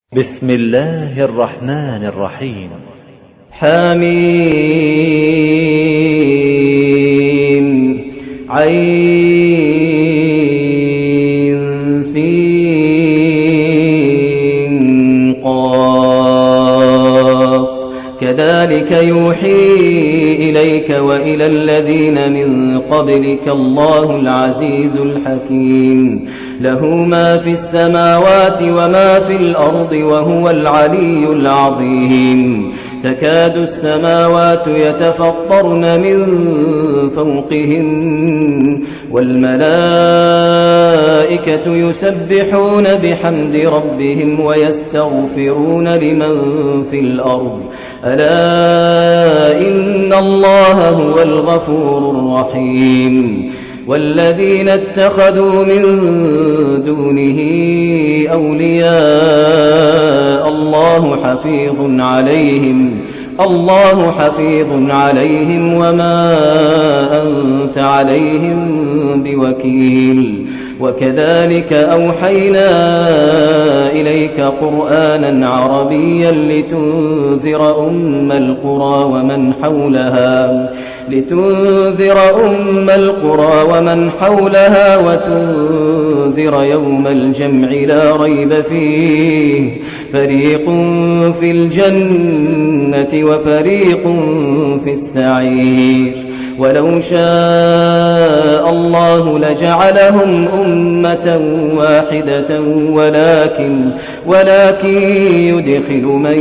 بسم الله الرحمن الرحيم. حميم عين سين قاف كذلك يوحي إليك وإلى الذين من قبلك الله العزيز الحكيم له ما في السماوات وما في الأرض وهو العلي العظيم تكاد السماوات يتفطرن من فوقهن والملائكة يسبحون بحمد ربهم ويستغفرون لمن في الأرض ألا إن الله هو الغفور الرحيم والذين اتخذوا من دونه أولياء الله حفيظ عليهم وما أنت عليهم بوكيل وكذلك أوحينا إليك قرآنا عربيا لتنذر أم القرى ومن حولها وتنذر يوم الجمع لا ريب فيه فريق في الجنة وفريق في السعير ولو شاء الله لجعلهم أمة واحدة ولكن يدخل من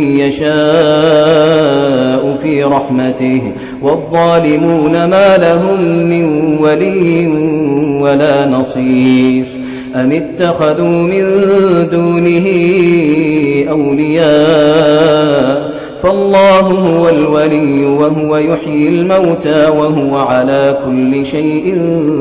يشاء في رحمته والظالمون ما لهم من ولي ولا نصير أم اتخذوا من دونه أولياء فالله هو الولي وهو يحيي الموتى وهو على كل شيء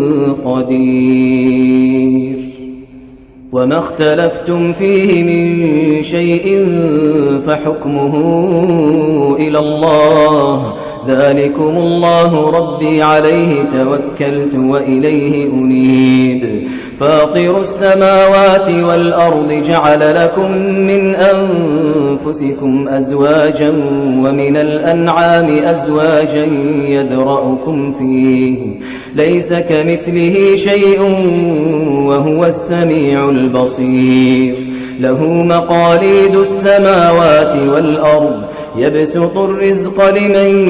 قدير وما اختلفتم فيه من شيء فحكمه إلى الله ذلكم الله ربي عليه توكلت وإليه أنيب فاطر السماوات والأرض جعل لكم من أنفسكم أزواجا ومن الأنعام أزواجا يذرأكم فيه ليس كمثله شيء وهو السميع البصير له مقاليد السماوات والأرض يبسط الرزق لمن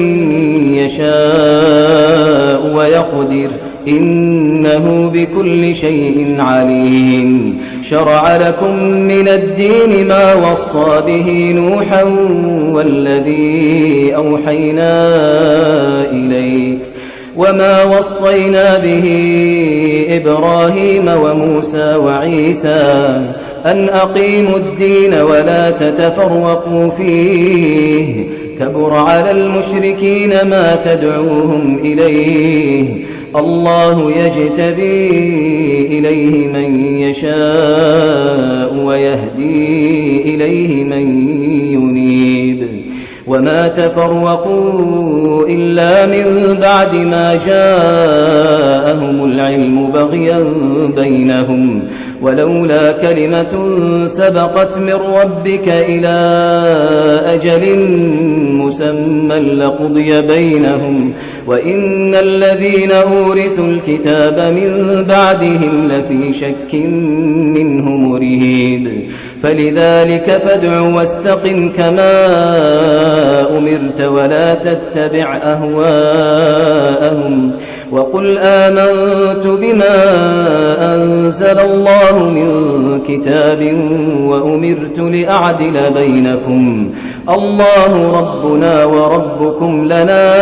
يشاء ويقدر إنه بكل شيء عليم شرع لكم من الدين ما وصى به نوحا والذي أوحينا إليك وما وصينا به إبراهيم وموسى وعيسى أن أقيموا الدين ولا تتفرقوا فيه كبر على المشركين ما تدعوهم إليه الله يجتبي إليه من يشاء ويهدي إليه من ينيب وما تفرقوا إلا من بعد ما جاءهم العلم بغيا بينهم ولولا كلمة سبقت من ربك إلى أجل مسمى لقضي بينهم وإن الذين أورثوا الكتاب من بعدهم لفي شك منه مريب فلذلك فادع واستقم كما أمرت ولا تتبع أهواءهم وقل آمنت بما أنزل الله من كتاب وأمرت لأعدل بينكم الله ربنا وربكم لنا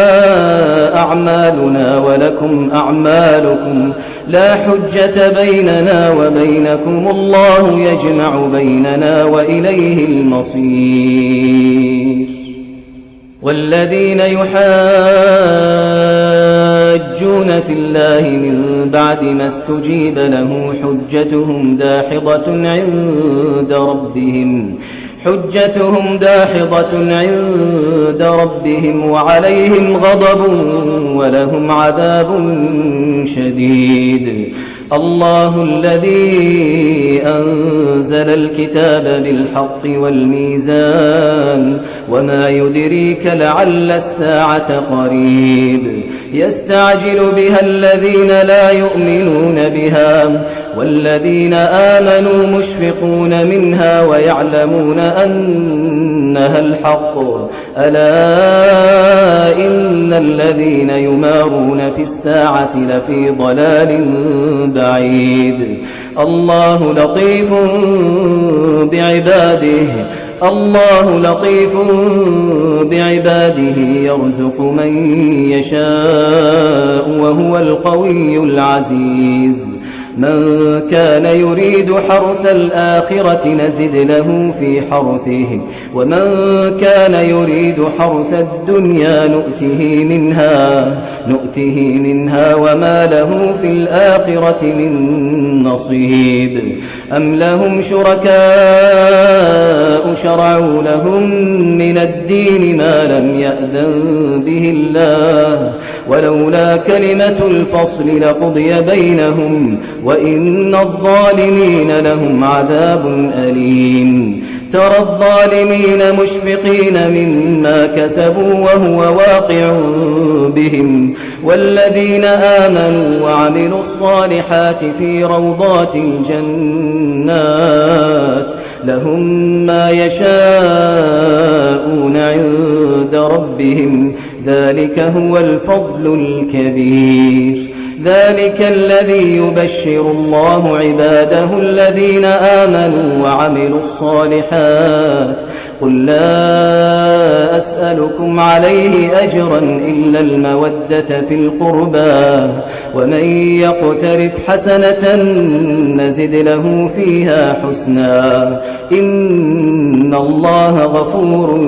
أعمالنا ولكم أعمالكم لا حجة بيننا وبينكم الله يجمع بيننا وإليه المصير والذين يحاجون في الله من بعد ما استجيب له حجتهم داحضة عند ربهم وعليهم غضب ولهم عذاب شديد الله الذي أنزل الكتاب بالحق والميزان وما يدريك لعل الساعة قريب يستعجل بها الذين لا يؤمنون بها والذين آمنوا مشفقون منها ويعلمون أنها الحق ألا إن الذين يمارون في الساعة لفي ضلال بعيد الله لطيف بعباده يرزق من يشاء وهو القوي العزيز من كان يريد حرث الآخرة نزد له في حرثه ومن كان يريد حرث الدنيا نؤته منها وما له في الآخرة من نصيب أم لهم شركاء شرعوا لهم من الدين ما لم يأذن به الله ولولا كلمة الفصل لقضي بينهم وإن الظالمين لهم عذاب أليم ترى الظالمين مشفقين مما كسبوا وهو واقع بهم والذين آمنوا وعملوا الصالحات في روضات الجنات لهم ما يشاءون عند ربهم ذلك هو الفضل الكبير ذلك الذي يبشر الله عباده الذين آمنوا وعملوا الصالحات قل لا أسألكم عليه أجرا إلا المودة في القربى ومن يقترف حسنة نزد له فيها حسنا إن الله غفور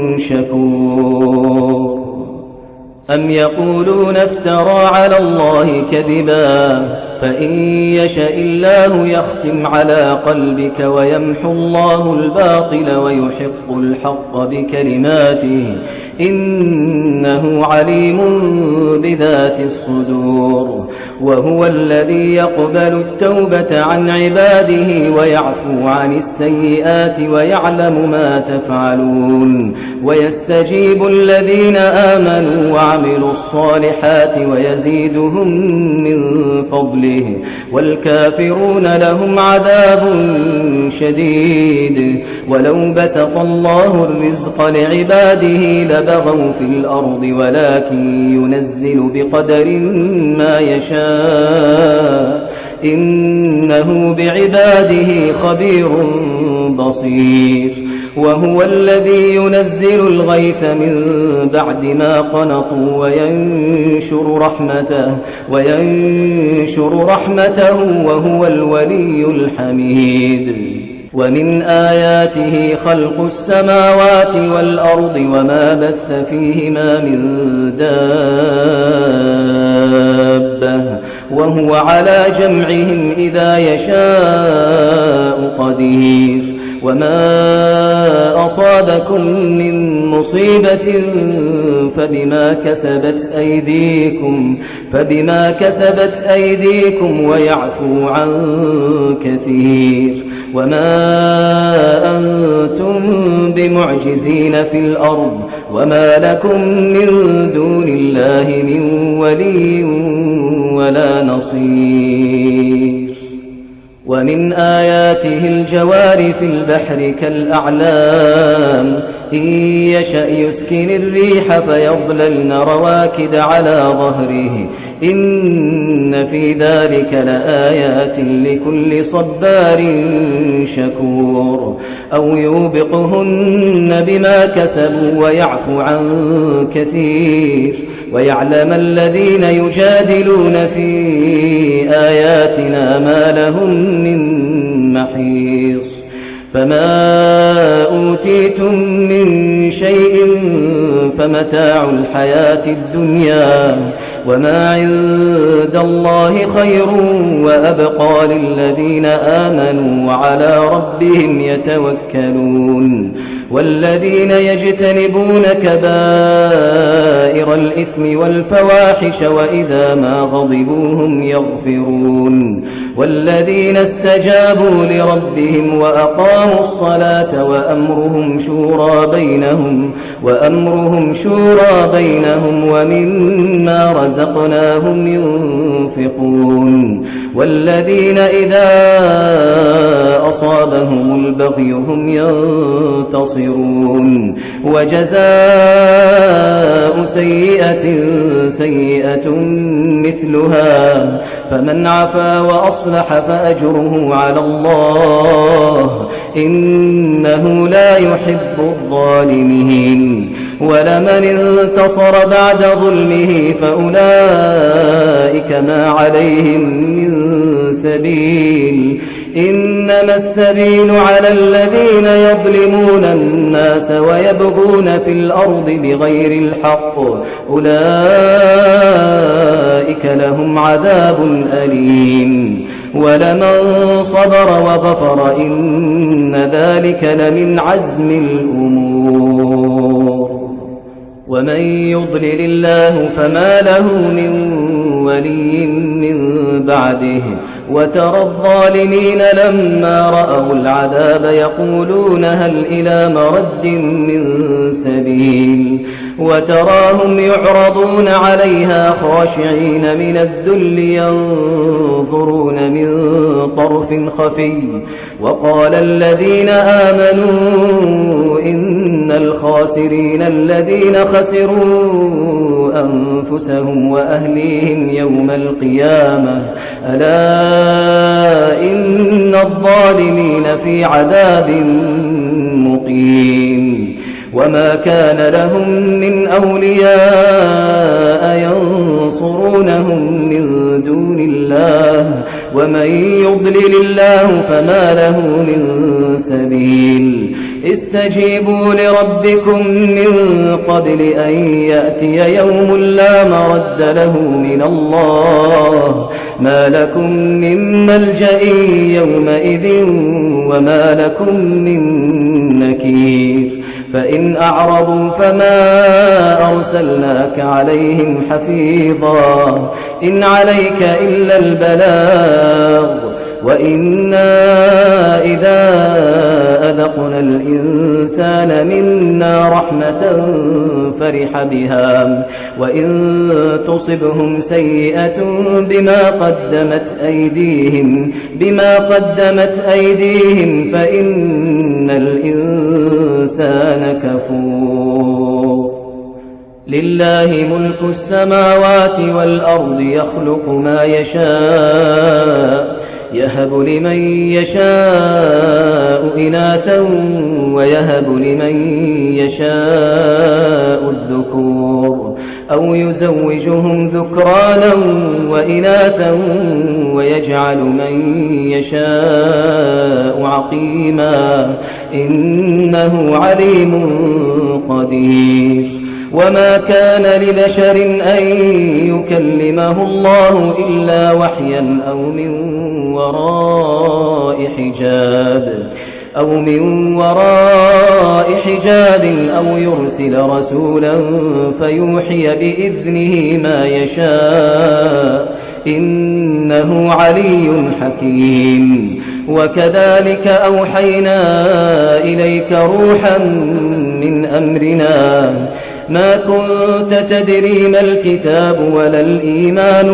شكور أم يقولون افترى على الله كذبا فإن يشاء الله يختم على قلبك ويمحو الله الباطل ويحق الحق بكلماته إنه عليم بذات الصدور وهو الذي يقبل التوبة عن عباده ويعفو عن السيئات ويعلم ما تفعلون ويستجيب الذين آمنوا وعملوا الصالحات ويزيدهم من فضله والكافرون لهم عذاب شديد ولو بسط الله الرزق لعباده لبغوا في الأرض ولكن ينزل بقدر ما يشاء إنه بعباده خبير بصير وهو الذي ينزل الغيث من بعد ما قنطوا وينشر رحمته وهو الولي الحميد ومن آياته خلق السماوات والأرض وما بث فيهما من دابة وهو على جمعهم إذا يشاء قدير وما أصابكم من مصيبة فبما كسبت أيديكم ويعفو عن كثير وما أنتم بمعجزين في الأرض وما لكم من دون الله من ولي ولا نصير ومن آياته الجوار في البحر كالأعلام إن يشأ يسكن الريح فيظللن رواكد على ظهره إن في ذلك لآيات لكل صبار شكور أو يوبقهن بما كسبوا ويعفو عن كثير ويعلم الذين يجادلون في آياتنا ما لهم من محيص فما أوتيتم من شيء فمتاع الحياة الدنيا وما عند الله خير وأبقى للذين آمنوا وعلى ربهم يتوكلون والذين يجتنبون كبائر الإثم والفواحش وإذا ما غضبوا هم يغفرون والذين استجابوا لربهم وأقاموا الصلاة وأمرهم شورى بينهم ومما رزقناهم ينفقون والذين إذا أصابهم البغي هم ينتصرون وجزاء سيئة مثلها فمن عفا وأصلح فأجره على الله إنه لا يحب الظالمين ولمن انتصر بعد ظلمه فأولئك ما عليهم من سبيل إنما السبيل على الذين يظلمون الناس ويبغون في الأرض بغير الحق أولئك لهم عذاب أليم ولمن صبر وغفر إن ذلك لمن عزم الأمور ومن يضلل الله فما له من ولي من بعده وترى الظالمين لما رأوا العذاب يقولون هل إلى مرد من سبيل وتراهم يعرضون عليها خاشعين من الذل ينظرون من طرف خفي وقال الذين آمنوا إن الخاسرين الذين خسروا أنفسهم وأهليهم يوم القيامة ألا إن الظالمين في عذاب مقيم وما كان لهم من أولياء ينصرونهم من دون الله ومن يضلل الله فما له من سبيل استجيبوا لربكم من قبل أن يأتي يوم لا مرد له من الله ما لكم من ملجأ يومئذ وما لكم من نكير فإن أعرضوا فما أرسلناك عليهم حفيظا إن عليك إلا البلاغ وإنا إذا أذقنا الإنسان منا رحمة فرح بها وإن تصبهم سيئة بما قدمت أيديهم فإن الإنسان كفور لله ملك السماوات والأرض يخلق ما يشاء يهب لمن يشاء إناثا ويهب لمن يشاء الذكور أو يزوجهم ذكرانا وإناثا ويجعل من يشاء عقيما إنه عليم قدير وما كان لبشر أن يكلمه الله إلا وحيا أو من وراء حجاب أو يرسل رسولا فيوحي بإذنه ما يشاء إنه علي حكيم وكذلك أوحينا إليك روحا من أمرنا ما كنت تدري ما الكتاب ولا الإيمان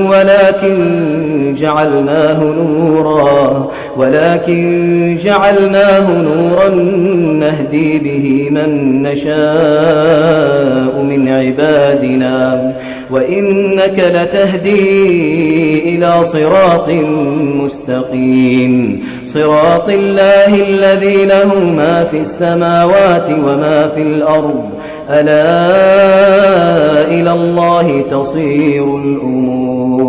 ولكن جعلناه نورا نهدي به من نشاء من عبادنا وإنك لتهدي إلى صراط مستقيم صراط الله الذي له ما في السماوات وما في الأرض ألا إلى الله تصير الأمور